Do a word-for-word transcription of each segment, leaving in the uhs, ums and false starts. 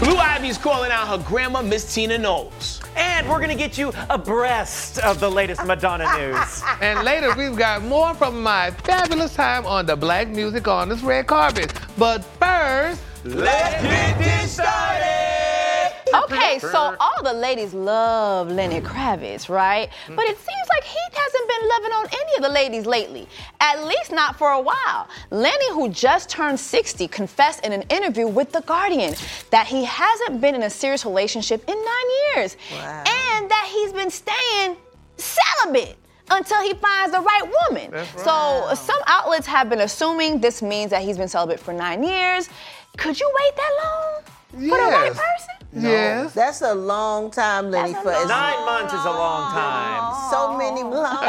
Blue Ivy's calling out her grandma, Miss Tina Knowles. And we're gonna get you abreast of the latest Madonna news. And later, we've got more from my fabulous time on the Black Music on this red carpet. But first, let's get this started! Okay, so all the ladies love Lenny Kravitz, right? But it seems like he hasn't been loving on any of the ladies lately, at least not for a while. Lenny, who just turned sixty, confessed in an interview with The Guardian that he hasn't been in a serious relationship in nine years. Wow. And that he's been staying celibate until he finds the right woman. That's right. So some outlets have been assuming this means that he's been celibate for nine years. Could you wait that long for the right Yes. person? yes. That's a long time, Lenny. That's a For long- Nine months is a long time. so many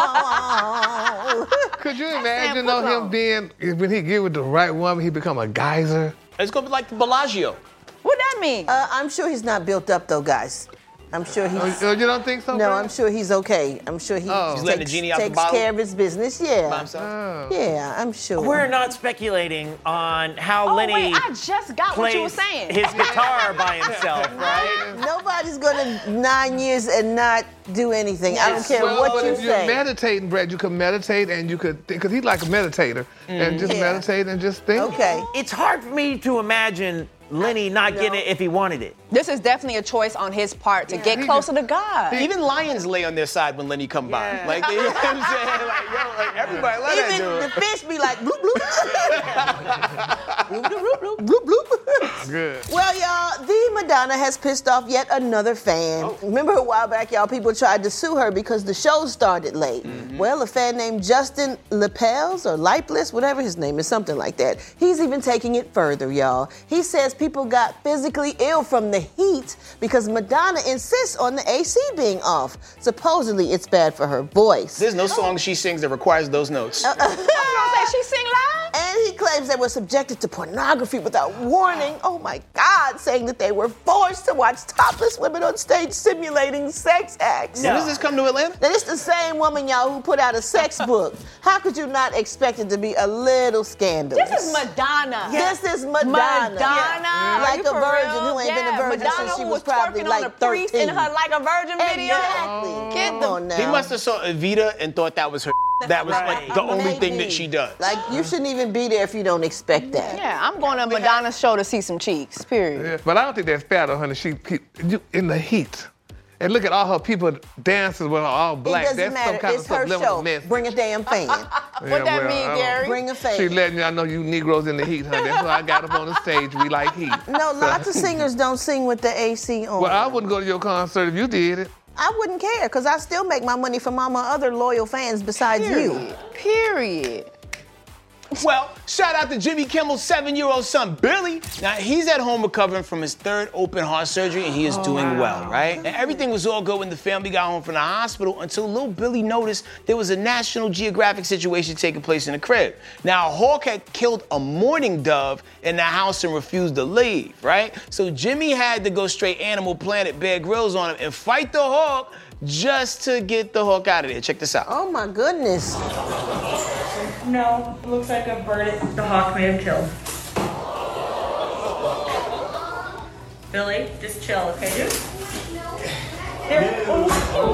long. Could you said imagine put though him on. being, when he get with the right woman, he become a geyser? It's gonna be like the Bellagio. What that mean? Uh, I'm sure he's not built up though, guys. I'm sure he's. Oh, you don't think so? No, Brad? I'm sure he's okay. I'm sure he Oh. He's takes, letting the genie out the takes bottle? care of his business. By Yeah. himself. Oh. Yeah, I'm sure. We're not speculating on how oh, Lenny wait, I just got what you were plays saying. his guitar by himself, right? Nobody's gonna nine years and not do anything. I don't Yes. care Well, what but you if you're say. meditating, Brad, you could meditate and you could, because he's like a meditator, and just Yeah. meditate and just think. Okay. It's hard for me to imagine Lenny not getting it if he wanted it. This is definitely a choice on his part to get he closer to God. Even lions lay on their side when Lenny come by. Yeah. Like, they, you know what I'm saying? Like, yo, like, everybody let that Even the dude. fish be like bloop bloop. bloop bloop bloop bloop bloop. Good. Well, y'all, the Madonna has pissed off yet another fan. Oh. Remember a while back, y'all, people tried to sue her because the show started late. Mm-hmm. Well, a fan named Justin Lepels or Lipeless, whatever his name is, something like that. He's even taking it further, y'all. He says people got physically ill from the heat because Madonna insists on the A C being off. Supposedly, it's bad for her voice. There's no song she sings that requires those notes. You don't say she sing live? And he claims they were subjected to pornography without warning. Oh my God, saying that they were forced to watch topless women on stage simulating sex acts. When does this come to Atlanta? Now, this the same woman, y'all, who put out a sex book. How could you not expect it to be a little scandalous? This is Madonna. This is Madonna. Madonna. Yeah. Are Like you a for virgin real? who ain't been a Yeah, virgin Madonna since she who was probably twerking like on a priest in thirteen. her Like a Virgin video. Exactly. Get Come the on now. He must have saw Evita and thought that was her. That was right. like the only Maybe. thing that she does. Like, you shouldn't even be there if you don't expect that. Yeah, I'm going to Madonna's show to see some cheeks, period. Yeah, but I don't think that's fair though, honey. She keep you in the heat. And look at all her people dancing with all It black. doesn't That's matter. some kind it's of her subliminal show. message. Bring a damn fan. What Yeah, that well, mean, I don't- Gary? Bring a fan. She letting y'all know you Negroes in the heat, honey. That's why I got up on the stage. We like heat. No, lots of singers don't sing with the A C on. Well, I wouldn't go to your concert if you did it. I wouldn't care, because I still make my money from all my other loyal fans besides you. Period. Period. Well, shout out to Jimmy Kimmel's seven-year-old son, Billy. Now, he's at home recovering from his third open heart surgery, and he is doing well, right? And everything was all good when the family got home from the hospital until little Billy noticed there was a National Geographic situation taking place in the crib. Now, a hawk had killed a mourning dove in the house and refused to leave, right? So Jimmy had to go straight Animal Planet Bear Grylls on him and fight the hawk just to get the hawk out of there. Check this out. Oh my goodness. No, it looks like a bird it, the hawk may have killed. Billy, just chill, okay, dude? There. Oh,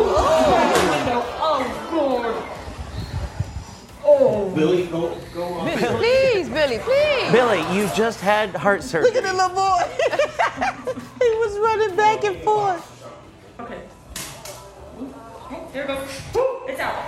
oh, oh, God. Oh. Billy, go, go on. Please, Billy, please. Billy, you just had heart surgery. Look at the little boy. He was running back and forth. Okay. Oh, there it goes. Woo, it's out.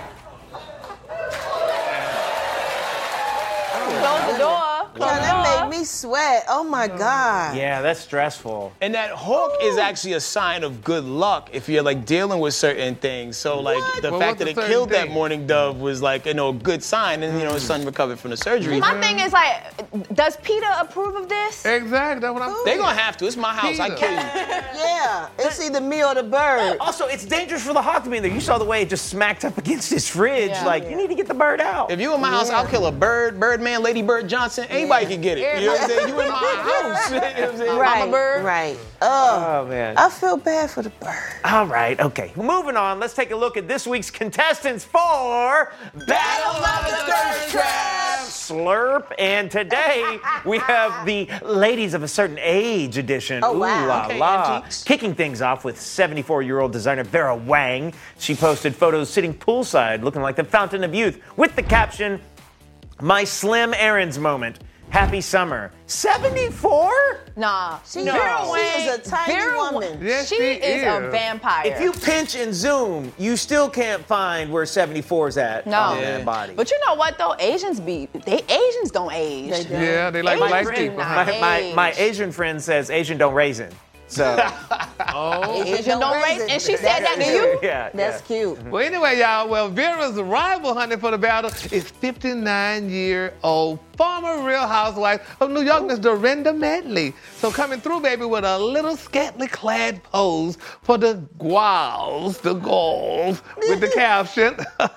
Close the door. Close Yeah, the that door. made me sweat. Oh my God. Yeah, that's stressful. And that hawk is actually a sign of good luck if you're like dealing with certain things. So like the Well, fact what's that the it certain killed that thing? mourning dove was like, you know, a good sign. And you know, his son recovered from the surgery. My thing is like, does Peter approve of this? Exactly. That's what I'm They saying. gonna have to. It's my house. I Peter. kill you. Yeah, it's either me or the bird. Also, it's dangerous for the hawk to be in there. You saw the way it just smacked up against his fridge. Yeah. Like, you need to get the bird out. If you in my house, I'll kill a bird, Birdman, Lady Bird Johnson. Anybody can get it. You know know what I'm saying? You in my house. You know what I'm saying? Right, Mama bird. right. Oh, Oh, man. I feel bad for the bird. All right, okay. Moving on, let's take a look at this week's contestants for Battle of the Thirst Trap Slurp. And today we have the Ladies of a Certain Age edition. Oh, wow. Ooh la Okay, la. antiques. Kicking things off with seventy-four-year-old designer Vera Wang. She posted photos sitting poolside looking like the fountain of youth with the caption, "My Slim Aarons moment. Happy summer." seventy-four? Nah. She, No. Vera she Wang, is a tiny Vera Wang- woman. Yes, she she is a is. vampire. If you pinch and zoom, you still can't find where seventy-four's at No. on Yeah. that body. But you know what though? Asians be they Asians don't age. They do. Yeah, they like Asian black friend people. not Huh? my, my, my age. Asian friend says Asian don't raisin. So, Oh. Asian don't raise, and she said that to you. yeah. That's yeah. cute. Well, anyway, y'all, well, Vera's rival, honey, for the battle is fifty-nine-year-old former Real Housewife of New York, Miss Dorinda Medley. So coming through, baby, with a little scantily clad pose for the guals, the goals, with the caption,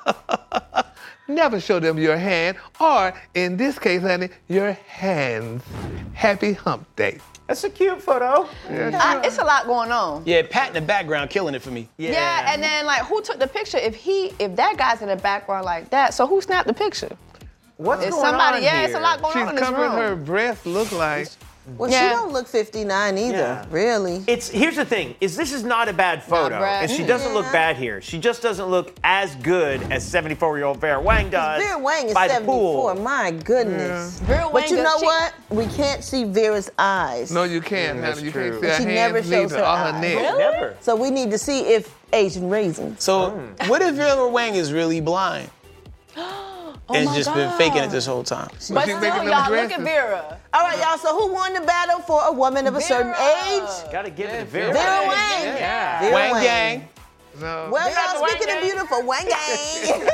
"Never show them your hand," or in this case, honey, your hands. Happy hump day. That's a cute photo. Uh, it's a lot going on. Yeah, Pat in the background killing it for me. Yeah. and then like who took the picture? If he, if that guy's in the background like that, so who snapped the picture? What's It's going somebody. on Yeah, here? it's a lot going She's on in this covering room. her breast, look like. Well, Yeah. she don't look fifty-nine either, Yeah. really. It's here's the thing: is this is not a bad photo, bad. and she doesn't look Yeah. bad here. She just doesn't look as good as seventy-four-year-old Vera Wang does. Vera Wang is by the seventy-four. pool. My goodness. Vera But Wang you does- know she- what? We can't see Vera's eyes. No, you can't, Mm, honey. that's You true. can't see her She hands never shows neither, her or her eyes. neck. Really? Never. So we need to see if Asian raisins. So, Mm. what if Vera Wang is really blind Oh and my just been God. faking it this whole time? But she's still, making them y'all, look dresses. at Vera. All right, y'all. So who won the battle for a woman of a certain Vera. age? Gotta give it to Vera. Vera Wang. Wang. Yeah. Vera Wang Wang. gang. No. Well, Vera y'all, Wang speaking of gang. beautiful, Wang gang.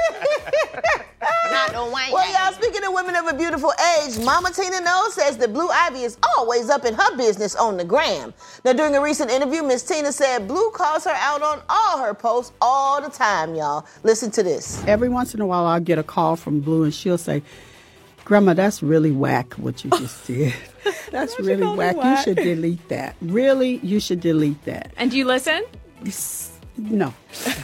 Not the Wang. Well, gang. y'all, speaking of women of a beautiful age, Mama Tina Knowles says that Blue Ivy is always up in her business on the gram. Now, during a recent interview, Miss Tina said Blue calls her out on all her posts all the time, y'all. Listen to this. Every once in a while, I'll get a call from Blue, and she'll say, "Grandma, that's really whack what you just did. That's Why'd you really call me whack. You whack?" should delete that. Really, you should delete that." And do you listen? No.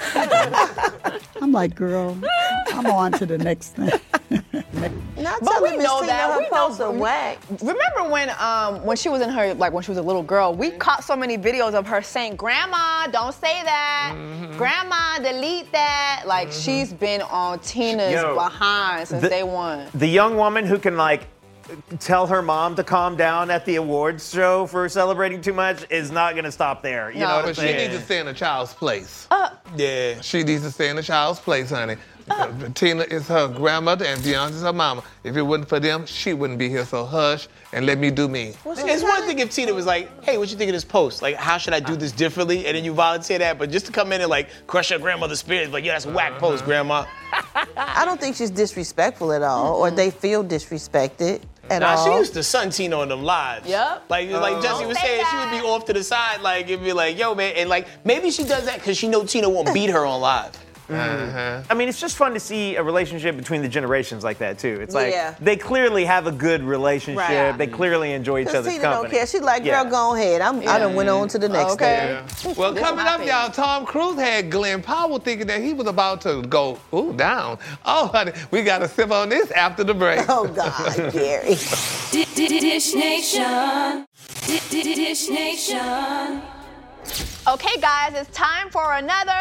I'm like, girl, I'm on to the next thing. Not But telling we Miss know Tina that. her We know posts are we- whack. Remember when um when she was in her like when she was a little girl, we caught so many videos of her saying, "Grandma, don't say that. Grandma, delete that." Like she's been on Tina's Yo, behind since the- day one. The young woman who can like tell her mom to calm down at the awards show for celebrating too much is not gonna stop there. You No. know what I'm But she saying? needs to stay in a child's place. Yeah. She needs to stay in a child's place, honey. Uh. Tina is her grandmother and Beyonce's her mama. If it wasn't for them, she wouldn't be here. So hush and let me do me. It's one thing if Tina was like, hey, what you think of this post? Like, how should I do this differently? And then you volunteer that, but just to come in and like crush your grandmother's spirit, like, yeah, that's a whack post, grandma. I don't think she's disrespectful at all, or they feel disrespected at Nah, all. she used to sun Tina on them lives. Yep. Like, like Jesse was Don't say saying, she would be off to the side, like, it'd be like, yo, man, and like, maybe she does that because she know Tina won't beat her on live. Uh-huh. I mean, it's just fun to see a relationship between the generations like that too. It's like Yeah. they clearly have a good relationship. Right. They clearly enjoy each Because other's Tina company. don't care. She like, girl, Yeah. go ahead. I'm, I done went on to the next Okay. thing. Well, This coming my up, y'all, Tom Cruise had Glenn Powell thinking that he was about to go, ooh, down. Oh, honey, we got to sip on this after the break. Oh, God, Gary. Dish Nation. Dish Nation. Okay, guys, it's time for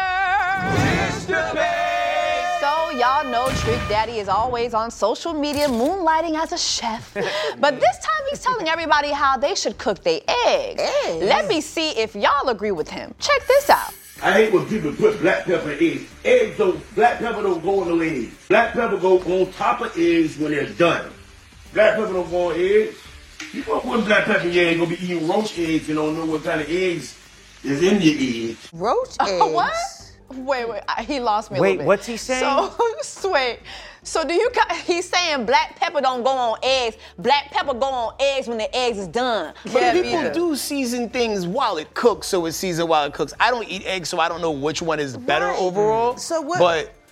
another. So y'all know Trick Daddy is always on social media moonlighting as a chef. But this time he's telling everybody how they should cook their eggs. Eggs? Let me see if y'all agree with him. Check this out. I hate when people put black pepper in eggs. Eggs don't, black pepper don't go on no eggs. Black pepper go on top of eggs when they're done. Black pepper don't go on eggs. You gonna put black pepper in your egg, you're gonna be eating roach eggs and don't know what kind of eggs is in your eggs. Roach eggs. What? Wait, wait, I- he lost me a Wait, little bit. what's he saying? So, wait. So do you, got- he's saying black pepper don't go on eggs. Black pepper go on eggs when the eggs is done. But Yeah, people either. do season things while it cooks, so it's seasoned while it cooks. I don't eat eggs, so I don't know which one is better Right. overall. So what- But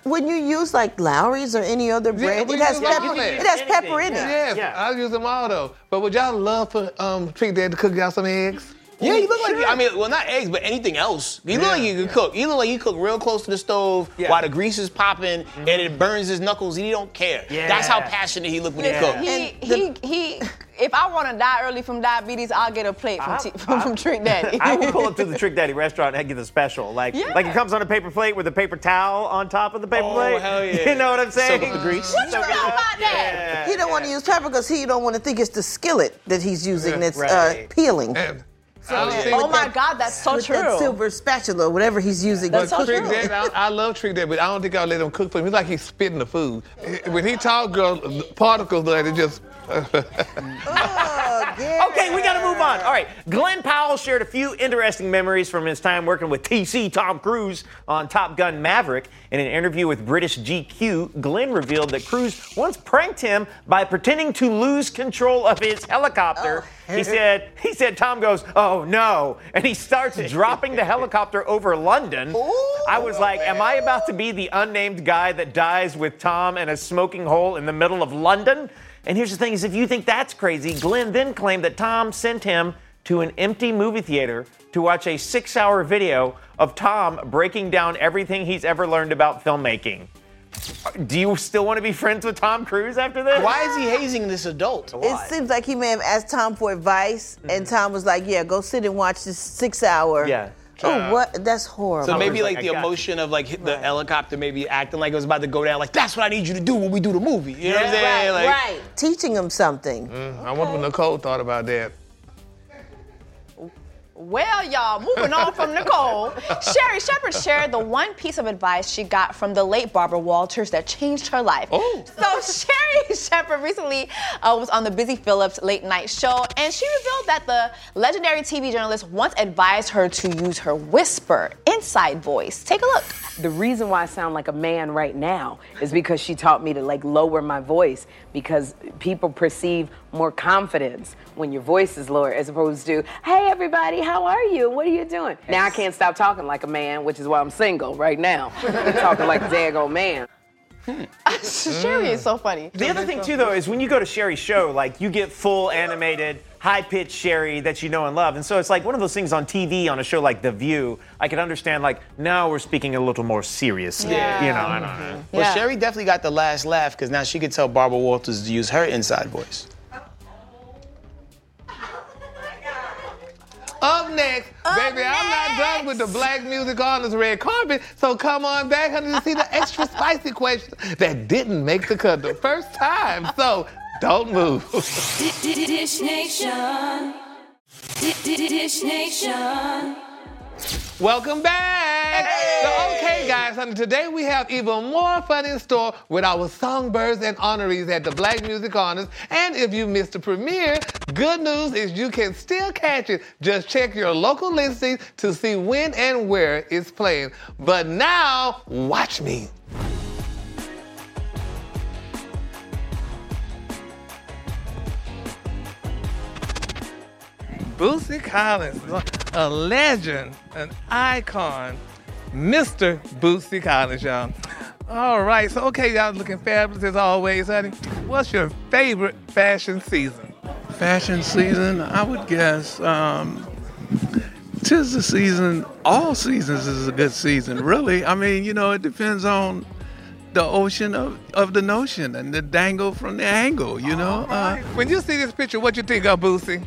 when you use like Lowry's or any other brand, we it has use all pepper. that. It has pepper in it. Yes, Yeah. I use them all though. But would y'all love for um, Trick Daddy to cook y'all some eggs? Yeah, you look like you, I mean, well, not eggs, but anything else. You look Yeah. like you can cook. You look like you cook real close to the stove Yeah. while the grease is popping and it burns his knuckles and he don't care. Yeah. That's how passionate he look when Yeah. he cook. He, And he, he, if I want to die early from diabetes, I'll get a plate from, I- T- from, from Trick Daddy. I would pull up to the Trick Daddy restaurant and get the special. Like, Yeah. like it comes on a paper plate with a paper towel on top of the paper Oh, plate. hell yeah. You know what I'm saying? Soak up the grease. What you know Soak it up. about that? He don't want to use pepper because he don't want to think it's the skillet that he's using that's Right. uh, peeling. And I don't see Oh what my that- God, that's so With true. that silver spatula, whatever he's using. That's to so cook Trick it. Daddy, I, I love Trick Daddy, but I don't think I'll let him cook for him. He's like he's spitting the food. When he talks, girl, the particles like it just. Oh, yeah. Okay, we got to move on. All right, Glenn Powell shared a few interesting memories from his time working with T C Tom Cruise on Top Gun Maverick. In an interview with British G Q, Glenn revealed that Cruise once pranked him by pretending to lose control of his helicopter. He said, he said, Tom goes, "Oh no," and he starts dropping the helicopter over London. I was like, am I about to be the unnamed guy that dies with Tom in a smoking hole in the middle of London? And here's the thing is, if you think that's crazy, Glenn then claimed that Tom sent him to an empty movie theater to watch a six-hour video of Tom breaking down everything he's ever learned about filmmaking. Do you still want to be friends with Tom Cruise after this? Why is he hazing this adult? It seems like he may have asked Tom for advice, and Tom was like, yeah, go sit and watch this six hour. Yeah. Oh, what? That's horrible. So maybe like, like I the got you. emotion of like the helicopter maybe acting like it was about to go down. Like, that's what I need you to do when we do the movie. You know what I'm saying? Right, Like, right. Teaching him something. I wonder what Nicole thought about that. Well, y'all, moving on from Nicole, Sherry Shepherd shared the one piece of advice she got from the late Barbara Walters that changed her life. Oh. So Sherry Shepherd recently uh, was on the Busy Phillips late night show, and she revealed that the legendary T V journalist once advised her to use her whisper, inside voice. Take a look. The reason why I sound like a man right now is because she taught me to like lower my voice, because people perceive more confidence when your voice is lower as opposed to, hey everybody, how are you? What are you doing? Now I can't stop talking like a man, which is why I'm single right now. I'm talking like a daggone man. Sherry is so funny. The other thing too, though, is when you go to Sherry's show, like you get full animated, high-pitched Sherry that you know and love, and so it's like one of those things on T V on a show like The View. I could understand like now we're speaking a little more seriously. Yeah. You know, I don't know. Well, Yeah. Sherry definitely got the last laugh because now she could tell Barbara Walters to use her inside voice. Up next, baby, I'm not done with the black music on this red carpet, so come on back, honey, to see the extra spicy questions that didn't make the cut the first time. So don't move. Dish Nation. Dish Nation. Welcome back. So, okay, guys, honey, today we have even more fun in store with our songbirds and honorees at the Black Music Honors. And if you missed the premiere, good news is you can still catch it. Just check your local listings to see when and where it's playing. But now, watch me. Bootsy Collins, a legend, an icon, Mister Bootsy Collins, y'all. All right, so okay, y'all looking fabulous as always, honey. What's your favorite fashion season? Fashion season, I would guess, um, tis the season, all seasons is a good season, really. I mean, you know, it depends on the ocean of, of the notion and the dangle from the angle, you know? Uh, When you see this picture, what you think of Bootsy?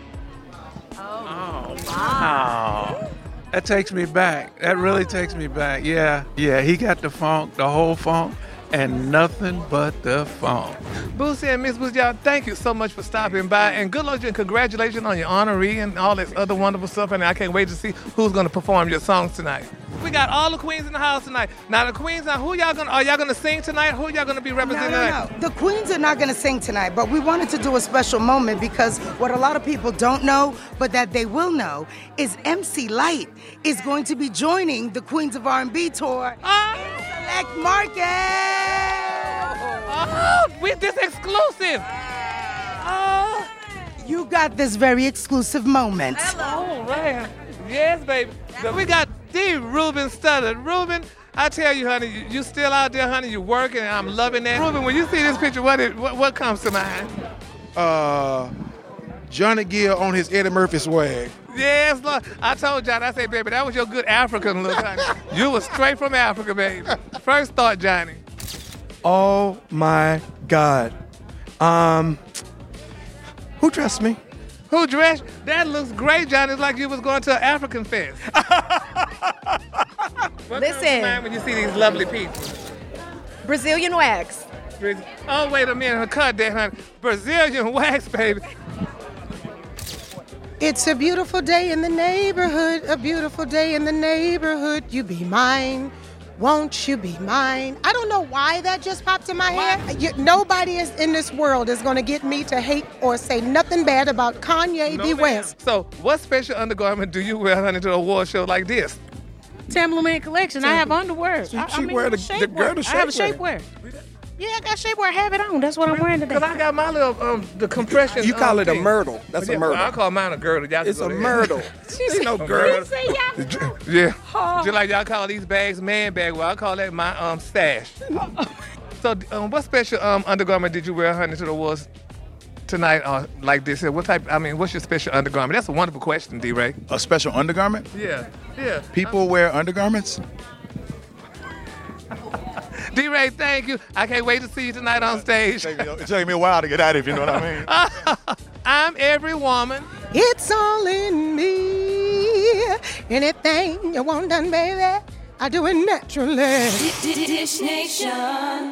Oh, that takes me back. That really takes me back. Yeah, yeah, he got the funk, the whole funk, and nothing but the funk. Bootsy and Miss Bootsy, y'all, thank you so much for stopping by. And good luck and congratulations on your honoree and all this other wonderful stuff. And I can't wait to see who's going to perform your songs tonight. We got all the queens in the house tonight. Now, the queens, now, who y'all gonna, are y'all going to sing tonight? Who y'all going to be No, representing no, tonight? no. The queens are not going to sing tonight, but we wanted to do a special moment because what a lot of people don't know, but that they will know, is M C Lyte is going to be joining the Queens of R and B tour Ah! in select markets. Oh, with this exclusive. Oh, You got this very exclusive moment. all right. Yes, baby. We got D. Ruben Studdard. Ruben, I tell you, honey, you, you still out there, honey. You working, and I'm loving that. Ruben, when you see this picture, what, it, what what comes to mind? Uh, Johnny Gill on his Eddie Murphy swag. Yes, Lord. I told Johnny, I said, baby, that was your good African look, honey. You was straight from Africa, baby. First thought, Johnny. Oh my God. Um, who dressed me? Who dressed? That looks great, Johnny. It's like you was going to an African fest. What comes to mind when you see these lovely people? Brazilian wax. Oh, wait a minute. Cut that, honey. Brazilian wax, baby. It's a beautiful day in the neighborhood, a beautiful day in the neighborhood. You be mine, won't you be mine? I don't know why that just popped in my head. You, nobody is in this world is going to get me to hate or say nothing bad about Kanye No, B. ma'am. West. So, what special undergarment do you wear, honey, to an award show like this? Timberland collection. I have underwear. She- I, she I mean, wear the- shapewear. the girl to I have a shapewear. shapewear. Yeah, I got shapewear. I have it on. That's what I'm wearing today. Because I got my little, um, the compression. You call um, it a thing. myrtle. That's a Yeah, myrtle. well, I call mine a girdle. Y'all can It's go a to hell. myrtle. Ain't no girdle. Say y'all. Yeah. Oh. Just like y'all call these bags man bag. Well, I call that my um stash. So, um, what special um undergarment did you wear, honey, to the awards tonight? Uh, like this? What type? I mean, what's your special undergarment? That's a wonderful question, D-Ray. A special undergarment? Yeah. Yeah. People wear undergarments? D-Ray, thank you. I can't wait to see you tonight on stage. It's taking me a while to get out of it, if you know what I mean. I'm every woman. It's all in me. Anything you want done, baby, I do it naturally. Dish Nation.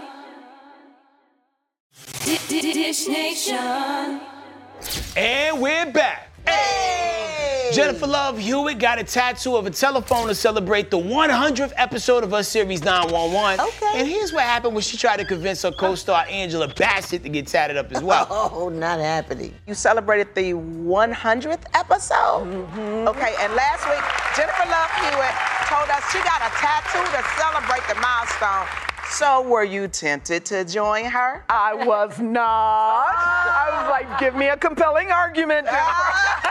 Dish Nation. And we're back. Hey! Jennifer Love Hewitt got a tattoo of a telephone to celebrate the one hundredth episode of her series nine one one. Okay. And here's what happened when she tried to convince her co-star Angela Bassett to get tatted up as well. Oh, not happening. You celebrated the one hundredth episode? Mm-hmm. Okay, and last week, Jennifer Love Hewitt told us she got a tattoo to celebrate the milestone. So were you tempted to join her? I was not. I was like, give me a compelling argument, Jennifer.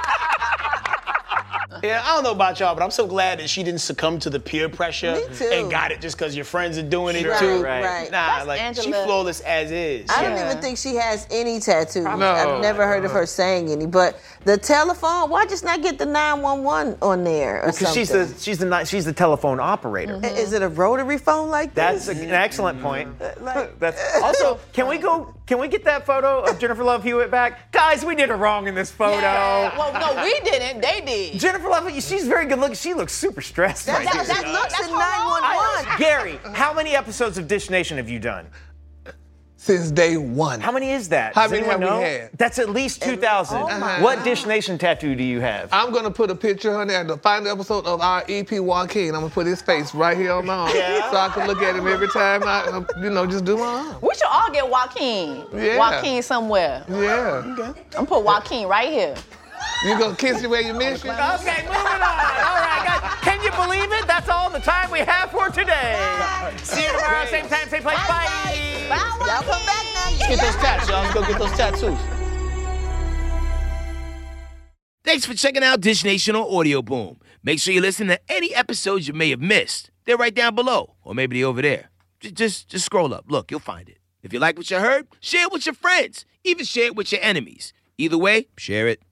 Yeah, I don't know about y'all, but I'm so glad that she didn't succumb to the peer pressure Me too. and got it just because your friends are doing it Right, too. right. Nah, That's like she Angela. flawless as is. I Yeah. don't even think she has any tattoos. No. I've never heard of her saying any. But the telephone, why just not get the nine one one on there or Because something? she's the she's the ni- she's the telephone operator. I- Is it a rotary phone like That's this? a- an excellent point. Like- That's also. Can we go? Can we get that photo of Jennifer Love Hewitt back, guys? We did her wrong in this photo. Well, no, we didn't. They did. Jennifer Love, she's very good looking. She looks super stressed. That, right that, here. that looks That's in nine one one. Gary, how many episodes of Dish Nation have you done? Since day one. How many is that? How Does many anyone have we know? had? That's at least two thousand. Oh my What God. Dish Nation tattoo do you have? I'm gonna put a picture on there, the final episode of our E P Joaquin. I'm gonna put his face right here on my arm, so I can look at him every time I, um, you know, just do my arm. We should all get Joaquin. Yeah. Joaquin somewhere. Yeah. I'm gonna put Joaquin right here. You gonna kiss you where you miss you? Okay, moving on. All right, guys. Can you believe it? That's all the time we have for today. See you tomorrow, same time, same place. Bye. Y'all come back now. Let's get those tats, y'all. Let's go get those tattoos. Thanks for checking out Dish Nation on Audio Boom. Make sure you listen to any episodes you may have missed. They're right down below, or maybe they're over there. Just, just, just scroll up. Look, you'll find it. If you like what you heard, share it with your friends. Even share it with your enemies. Either way, share it.